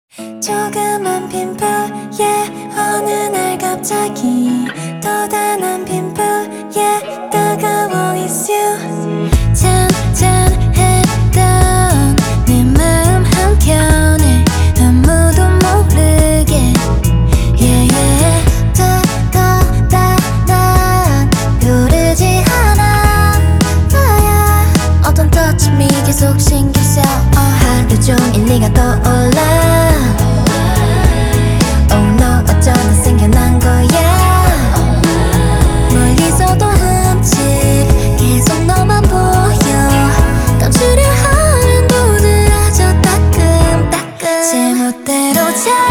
조그만 핀풀에 어느 날 갑자기 또 단한 핀풀에 다가와 It's you 잔잔했던 내 마음 한켠에 아무도 모르게 yeah, yeah. 난 부르지 않아 어떤 touch me 계속 신경 써 하루 종일 네가 떠올라 Oh no 어쩌다 생겨난 거야 멀리서도 흠칫 계속 너만 보여 감추려 하는 모두 아주 따끔따끔 제멋대로